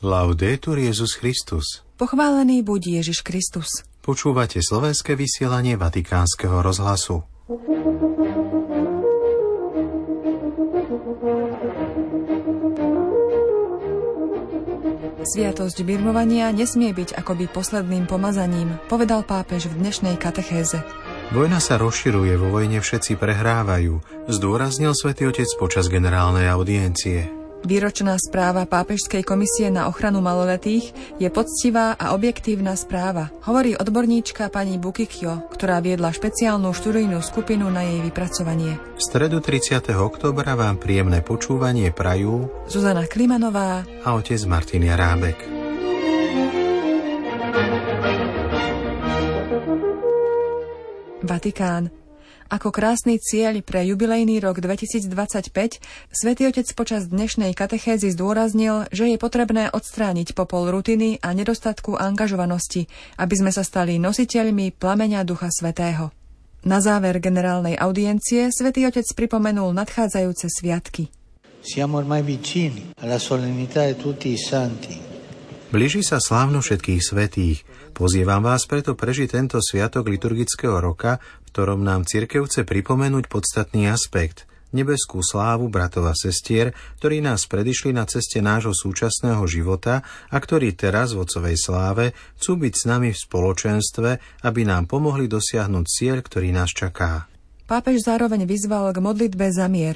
Laudetur Jesus Christus. Pochválený buď Ježiš Kristus. Počúvate slovenské vysielanie Vatikánskeho rozhlasu. Sviatosť birmovania nesmie byť akoby posledným pomazaním, povedal pápež v dnešnej katechéze. Vojna sa rozširuje, vo vojne všetci prehrávajú, zdôraznil Svätý Otec počas generálnej audiencie. Výročná správa Pápežskej komisie na ochranu maloletých je poctivá a objektívna správa, hovorí odborníčka pani Bukikyo, ktorá viedla špeciálnu študijnú skupinu na jej vypracovanie. V stredu 30. októbra vám príjemné počúvanie prajú Zuzana Klimanová a otec Martin Jarábek. Vatikán. Ako krásny cieľ pre jubilejný rok 2025 Svätý Otec počas dnešnej katechézy zdôraznil, že je potrebné odstrániť popol rutiny a nedostatku angažovanosti, aby sme sa stali nositeľmi plameňa Ducha Svätého. Na záver generálnej audiencie Svätý Otec pripomenul nadchádzajúce sviatky. Siamo ormai vicini alla solennità di tutti i santi. Blíži sa slávno všetkých svätých. Pozývam vás preto prežiť tento sviatok liturgického roka, v ktorom nám cirkev chce pripomenúť podstatný aspekt, nebeskú slávu bratov a sestier, ktorí nás predišli na ceste nášho súčasného života a ktorí teraz v Otcovej sláve chcú byť s nami v spoločenstve, aby nám pomohli dosiahnuť cieľ, ktorý nás čaká. Pápež zároveň vyzval k modlitbe za mier.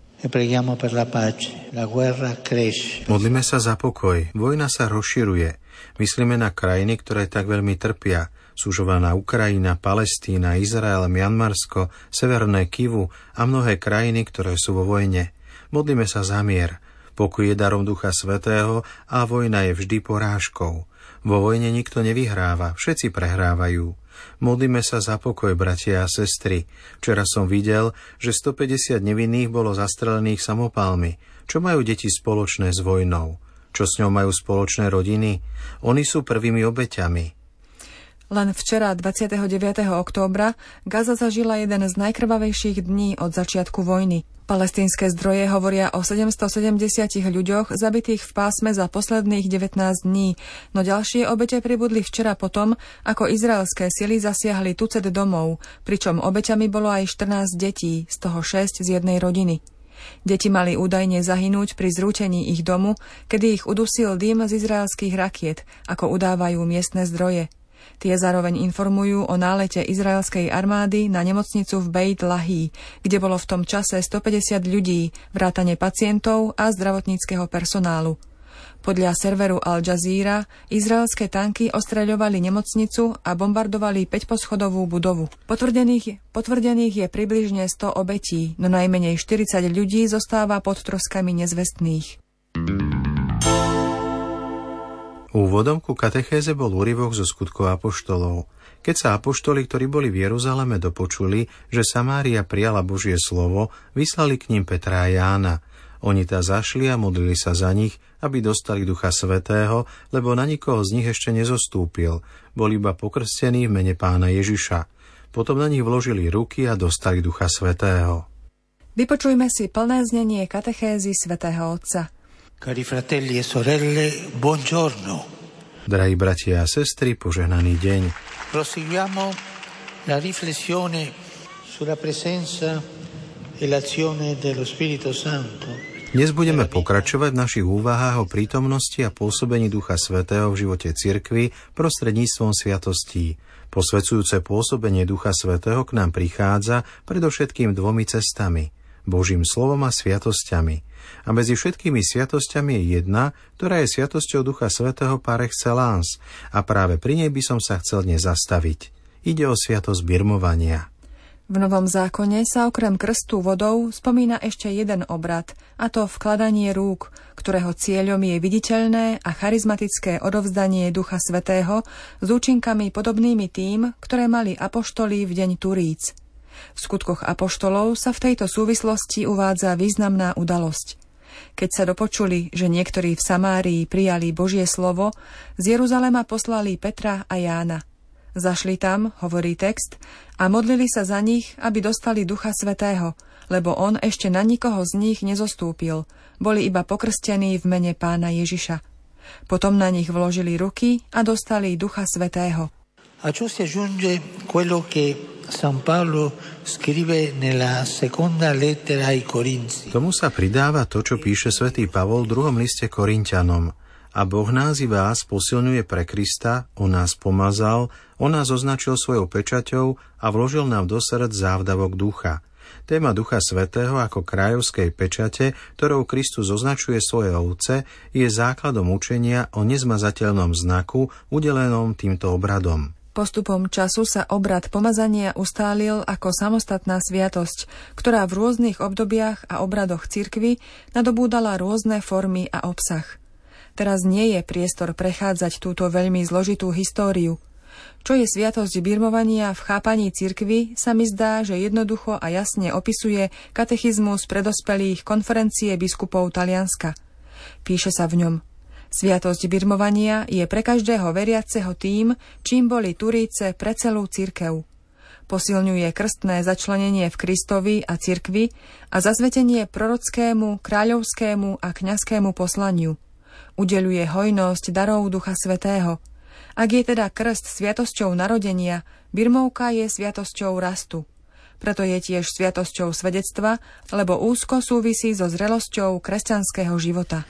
Modlíme sa za pokoj. Vojna sa rozširuje. Myslíme na krajiny, ktoré tak veľmi trpia. Súžovaná Ukrajina, Palestína, Izrael, Mianmarsko, Severné Kivu a mnohé krajiny, ktoré sú vo vojne. Modlíme sa za mier. Pokoj je darom Ducha Svätého a vojna je vždy porážkou. Vo vojne nikto nevyhráva, všetci prehrávajú. Modlíme sa za pokoj, bratia a sestry. Včera som videl, že 150 nevinných bolo zastrelených samopalmi. Čo majú deti spoločné s vojnou? Čo s ňou majú spoločné rodiny? Oni sú prvými obeťami. Len včera, 29. októbra, Gaza zažila jeden z najkrvavejších dní od začiatku vojny. Palestínske zdroje hovoria o 770 ľuďoch zabitých v pásme za posledných 19 dní, no ďalšie obete pribudli včera potom, ako izraelské sily zasiahli tucet domov, pričom obeťami bolo aj 14 detí, z toho 6 z jednej rodiny. Deti mali údajne zahynúť pri zrútení ich domu, kedy ich udusil dym z izraelských rakiet, ako udávajú miestne zdroje. Tie zároveň informujú o nálete izraelskej armády na nemocnicu v Beit Lahí, kde bolo v tom čase 150 ľudí, vrátane pacientov a zdravotníckeho personálu. Podľa serveru Al Jazeera izraelské tanky ostreľovali nemocnicu a bombardovali 5-poschodovú budovu. Potvrdených je približne 100 obetí, no najmenej 40 ľudí zostáva pod troskami nezvestných. Úvodom ku katechéze bol úryvok zo skutkov apoštolov. Keď sa apoštoli, ktorí boli v Jeruzaleme, dopočuli, že Samária prijala Božie slovo, vyslali k ním Petra a Jána. Oni tá zašli a modlili sa za nich, aby dostali Ducha Svätého, lebo na nikoho z nich ešte nezostúpil. Boli iba pokrstení v mene Pána Ježiša. Potom na nich vložili ruky a dostali Ducha Svätého. Vypočujme si plné znenie katechézy Svätého Otca. Cari fratelli e sorelle, buongiorno. Drahí bratia a sestry, požehnaný deň. Proseguiamo la riflessione sulla presenza e l'azione dello Spirito Santo. Dnes budeme pokračovať v našich úvahách o prítomnosti a pôsobení Ducha Svätého v živote cirkvi prostredníctvom sviatostí. Posvedzujúce pôsobenie Ducha Svätého k nám prichádza predovšetkým dvomi cestami: Božím slovom a sviatosťami. A medzi všetkými sviatosťami je jedna, ktorá je sviatosťou Ducha Svätého par excellence, a práve pri nej by som sa chcel dnes zastaviť. Ide o sviatosť birmovania. V Novom zákone sa okrem krstu vodou spomína ešte jeden obrad, a to vkladanie rúk, ktorého cieľom je viditeľné a charizmatické odovzdanie Ducha Svätého s účinkami podobnými tým, ktoré mali apoštoli v deň Turíc. V skutkoch apoštolov sa v tejto súvislosti uvádza významná udalosť. Keď sa dopočuli, že niektorí v Samárii prijali Božie slovo, z Jeruzalema poslali Petra a Jána. Zašli tam, hovorí text, a modlili sa za nich, aby dostali Ducha Svätého, lebo on ešte na nikoho z nich nezostúpil. Boli iba pokrstení v mene Pána Ježiša. Potom na nich vložili ruky a dostali Ducha Svätého. A ciò si aggiunge quello che San Paolo scrive nella seconda lettera ai Corinzi. Tomu sa pridáva to, čo píše svätý Pavol v 2. liste Korinťanom. A Boh nás i vás posilňuje pre Krista, on nás pomazal, on nás označil svojou pečaťou a vložil nám do srdc závdavok ducha. Téma Ducha Svätého ako kráľovskej pečate, ktorou Kristus označuje svoje ovce, je základom učenia o nezmazateľnom znaku udelenom týmto obradom. Postupom času sa obrad pomazania ustálil ako samostatná sviatosť, ktorá v rôznych obdobiach a obradoch cirkvi nadobúdala rôzne formy a obsah. Teraz nie je priestor prechádzať túto veľmi zložitú históriu. Čo je sviatosť birmovania v chápaní cirkvi, sa mi zdá, že jednoducho a jasne opisuje katechizmus predospelých konferencie biskupov Talianska. Píše sa v ňom: Sviatosť birmovania je pre každého veriaceho tým, čím boli Turíce pre celú cirkev. Posilňuje krstné začlenenie v Kristovi a cirkvi a zasvetenie prorockému, kráľovskému a kňazskému poslaniu. Udeľuje hojnosť darov Ducha Svätého. Ak je teda krst sviatosťou narodenia, birmovka je sviatosťou rastu. Preto je tiež sviatosťou svedectva, lebo úzko súvisí so zrelosťou kresťanského života.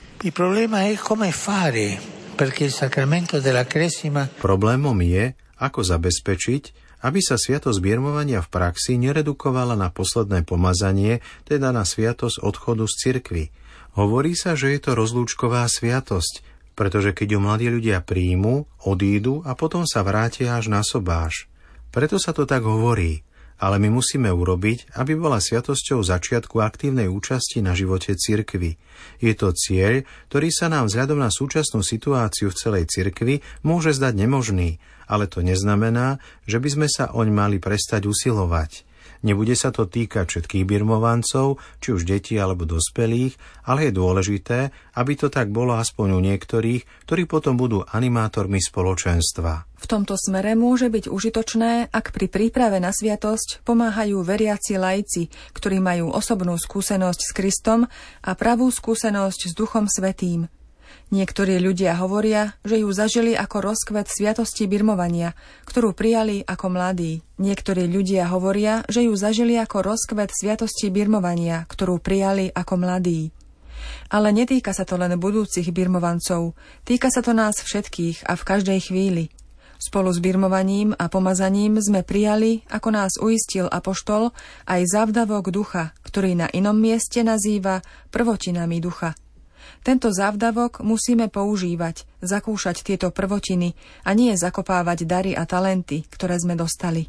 Problémom je, ako zabezpečiť, aby sa sviatosť birmovania v praxi neredukovala na posledné pomazanie, teda na sviatosť odchodu z cirkvi. Hovorí sa, že je to rozlúčková sviatosť, pretože keď ju mladí ľudia príjmu, odídu a potom sa vrátia až na sobáš. Preto sa to tak hovorí. Ale my musíme urobiť, aby bola sviatosťou začiatku aktívnej účasti na živote cirkvi. Je to cieľ, ktorý sa nám vzhľadom na súčasnú situáciu v celej cirkvi môže zdať nemožný, ale to neznamená, že by sme sa oň mali prestať usilovať. Nebude sa to týkať všetkých birmovancov, či už detí alebo dospelých, ale je dôležité, aby to tak bolo aspoň u niektorých, ktorí potom budú animátormi spoločenstva. V tomto smere môže byť užitočné, ak pri príprave na sviatosť pomáhajú veriaci laici, ktorí majú osobnú skúsenosť s Kristom a pravú skúsenosť s Duchom Svätým. Niektorí ľudia hovoria, že ju zažili ako rozkvet sviatosti birmovania, ktorú prijali ako mladí. Niektorí ľudia hovoria, že ju zažili ako rozkvet sviatosti birmovania, ktorú prijali ako mladí. Ale netýka sa to len budúcich birmovancov, týka sa to nás všetkých a v každej chvíli. Spolu s birmovaním a pomazaním sme prijali, ako nás uistil apoštol, aj závdavok ducha, ktorý na inom mieste nazýva prvotinami ducha. Tento závdavok musíme používať, zakúšať tieto prvotiny a nie zakopávať dary a talenty, ktoré sme dostali.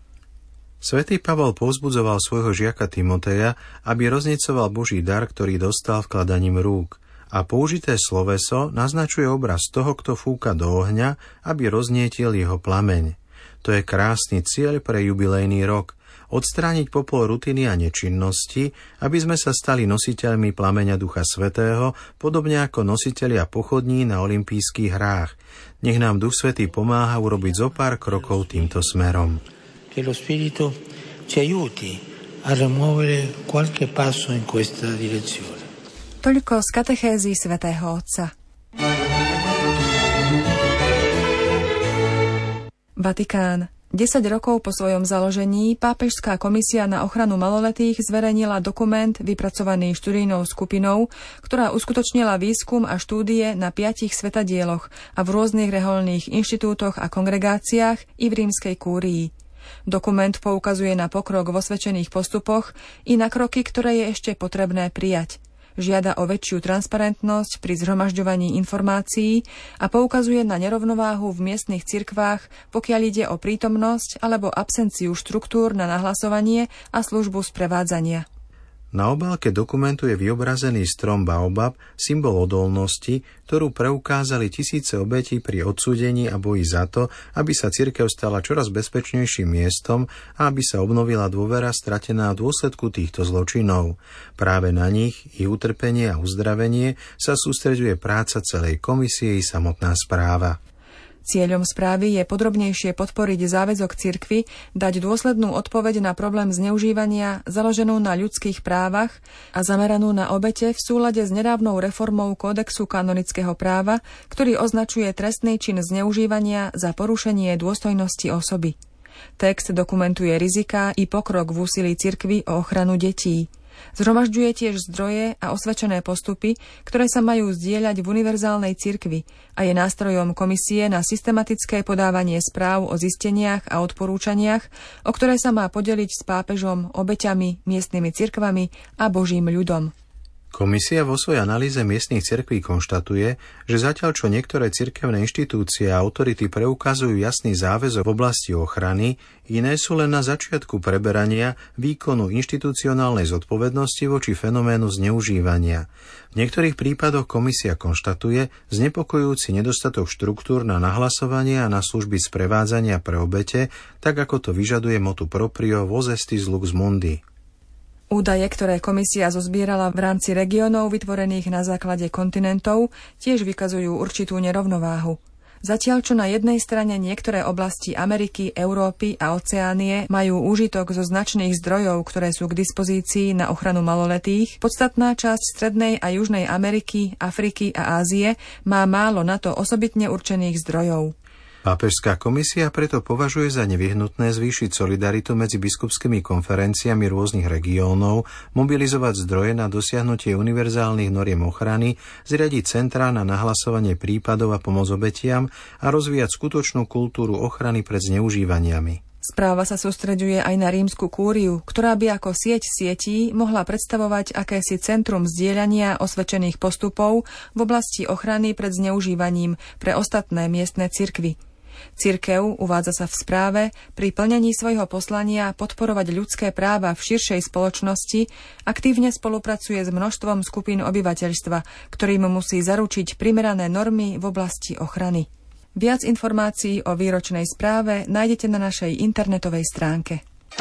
Svätý Pavol povzbudzoval svojho žiaka Timoteja, aby roznecoval Boží dar, ktorý dostal vkladaním rúk. A použité sloveso naznačuje obraz toho, kto fúka do ohňa, aby roznietil jeho plameň. To je krásny cieľ pre jubilejný rok. Odstrániť popol rutiny a nečinnosti, aby sme sa stali nositeľmi plameňa Ducha Svätého, podobne ako nositelia pochodní na olympijských hrách. Nech nám Duch Svätý pomáha urobiť zo pár krokov týmto smerom. Che lo Spirito ci aiuti a rimuovere qualche passo in questa direzione. Toľko z katechézy svätého Otca. Vatikán. 10 rokov po svojom založení Pápežská komisia na ochranu maloletých zverejnila dokument vypracovaný študijnou skupinou, ktorá uskutočnila výskum a štúdie na 5 svetadieloch a v rôznych reholných inštitútoch a kongregáciách i v rímskej kúrii. Dokument poukazuje na pokrok vo osvedčených postupoch i na kroky, ktoré je ešte potrebné prijať. Žiada o väčšiu transparentnosť pri zhromažďovaní informácií a poukazuje na nerovnováhu v miestnych cirkvách, pokiaľ ide o prítomnosť alebo absenciu štruktúr na nahlasovanie a službu sprevádzania. Na obálke dokumentu je vyobrazený strom baobab, symbol odolnosti, ktorú preukázali tisíce obetí pri odsúdení a boji za to, aby sa cirkev stala čoraz bezpečnejším miestom a aby sa obnovila dôvera stratená v dôsledku týchto zločinov. Práve na nich, ich utrpenie a uzdravenie sa sústreďuje práca celej komisie i samotná správa. Cieľom správy je podrobnejšie podporiť záväzok cirkvi dať dôslednú odpoveď na problém zneužívania založenú na ľudských právach a zameranú na obete v súlade s nedávnou reformou Kódexu kanonického práva, ktorý označuje trestný čin zneužívania za porušenie dôstojnosti osoby. Text dokumentuje riziká i pokrok v úsilí cirkvi o ochranu detí. Zhromažďuje tiež zdroje a osvedčené postupy, ktoré sa majú zdieľať v univerzálnej cirkvi a je nástrojom komisie na systematické podávanie správ o zisteniach a odporúčaniach, o ktoré sa má podeliť s pápežom, obeťami, miestnymi cirkvami a Božím ľudom. Komisia vo svojej analýze miestnych cirkví konštatuje, že zatiaľ čo niektoré cirkevné inštitúcie a autority preukazujú jasný záväzok v oblasti ochrany, iné sú len na začiatku preberania výkonu inštitucionálnej zodpovednosti voči fenoménu zneužívania. V niektorých prípadoch komisia konštatuje znepokojujúci nedostatok štruktúr na nahlasovanie a na služby sprevádzania pre obete, tak ako to vyžaduje motu proprio vos estis lux mundi. Údaje, ktoré komisia zozbierala v rámci regiónov vytvorených na základe kontinentov, tiež vykazujú určitú nerovnováhu. Zatiaľ, čo na jednej strane niektoré oblasti Ameriky, Európy a Oceánie majú úžitok zo značných zdrojov, ktoré sú k dispozícii na ochranu maloletých, podstatná časť Strednej a Južnej Ameriky, Afriky a Ázie má málo na to osobitne určených zdrojov. Pápežská komisia preto považuje za nevyhnutné zvýšiť solidaritu medzi biskupskými konferenciami rôznych regiónov, mobilizovať zdroje na dosiahnutie univerzálnych noriem ochrany, zriadiť centrá na nahlasovanie prípadov a pomoc obetiam a rozvíjať skutočnú kultúru ochrany pred zneužívaniami. Správa sa sústreďuje aj na rímsku kúriu, ktorá by ako sieť sietí mohla predstavovať akési centrum zdieľania osvedčených postupov v oblasti ochrany pred zneužívaním pre ostatné miestne cirkvi. Cirkev, uvádza sa v správe, pri plnení svojho poslania podporovať ľudské práva v širšej spoločnosti aktívne spolupracuje s množstvom skupín obyvateľstva, ktorým musí zaručiť primerané normy v oblasti ochrany. Viac informácií o výročnej správe nájdete na našej internetovej stránke.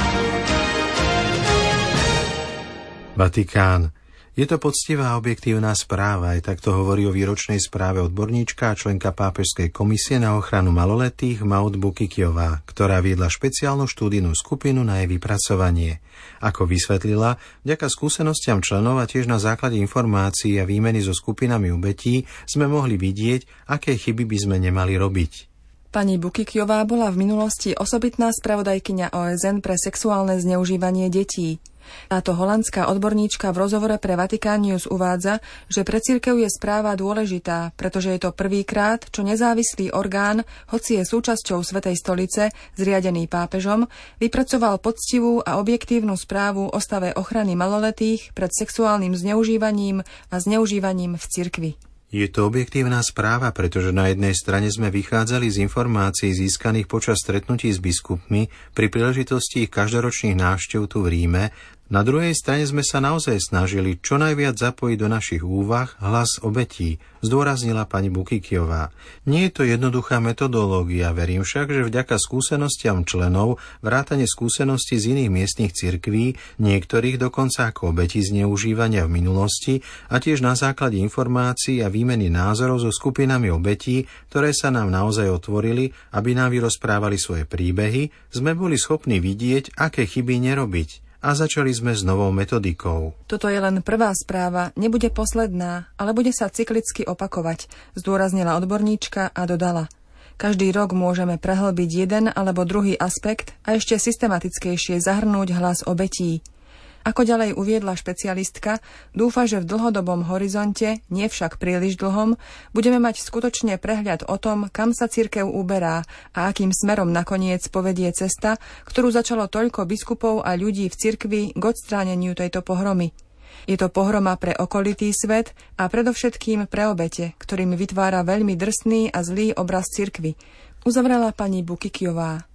Vatikán. Je to poctivá a objektívna správa, aj takto hovorí o výročnej správe odborníčka a členka Pápežskej komisie na ochranu maloletých Maud Bukikiová, ktorá viedla špeciálnu štúdijnú skupinu na jej vypracovanie. Ako vysvetlila, vďaka skúsenostiam členov a tiež na základe informácií a výmeny so skupinami obetí sme mohli vidieť, aké chyby by sme nemali robiť. Pani Bukikiová bola v minulosti osobitná spravodajkyňa OSN pre sexuálne zneužívanie detí. Táto holandská odborníčka v rozhovore pre Vatikán News uvádza, že pre cirkev je správa dôležitá, pretože je to prvýkrát, čo nezávislý orgán, hoci je súčasťou Svätej stolice, zriadený pápežom, vypracoval poctivú a objektívnu správu o stave ochrany maloletých pred sexuálnym zneužívaním a zneužívaním v cirkvi. Je to objektívna správa, pretože na jednej strane sme vychádzali z informácií získaných počas stretnutí s biskupmi pri príležitosti ich každoročných návštev tu v Ríme, na druhej strane sme sa naozaj snažili čo najviac zapojiť do našich úvah hlas obetí, zdôraznila pani Bukikiová. Nie je to jednoduchá metodológia, verím však, že vďaka skúsenostiam členov, vrátane skúseností z iných miestnych cirkví, niektorých dokonca ako obetí zneužívania v minulosti a tiež na základe informácií a výmeny názorov so skupinami obetí, ktoré sa nám naozaj otvorili, aby nám vyrozprávali svoje príbehy, sme boli schopní vidieť, aké chyby nerobiť. A začali sme s novou metodikou. Toto je len prvá správa, nebude posledná, ale bude sa cyklicky opakovať, zdôraznila odborníčka a dodala. Každý rok môžeme prehlbiť jeden alebo druhý aspekt a ešte systematickejšie zahrnúť hlas obetí. Ako ďalej uviedla špecialistka, dúfa, že v dlhodobom horizonte, nie však príliš dlhom, budeme mať skutočne prehľad o tom, kam sa cirkev uberá a akým smerom nakoniec povedie cesta, ktorú začalo toľko biskupov a ľudí v cirkvi k odstráneniu tejto pohromy. Je to pohroma pre okolitý svet a predovšetkým pre obete, ktorým vytvára veľmi drsný a zlý obraz cirkvi, uzavrela pani Bukikiová.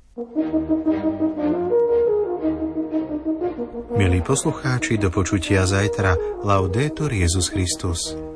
Milí poslucháči, do počutia zajtra. Laudetur Jesus Christus.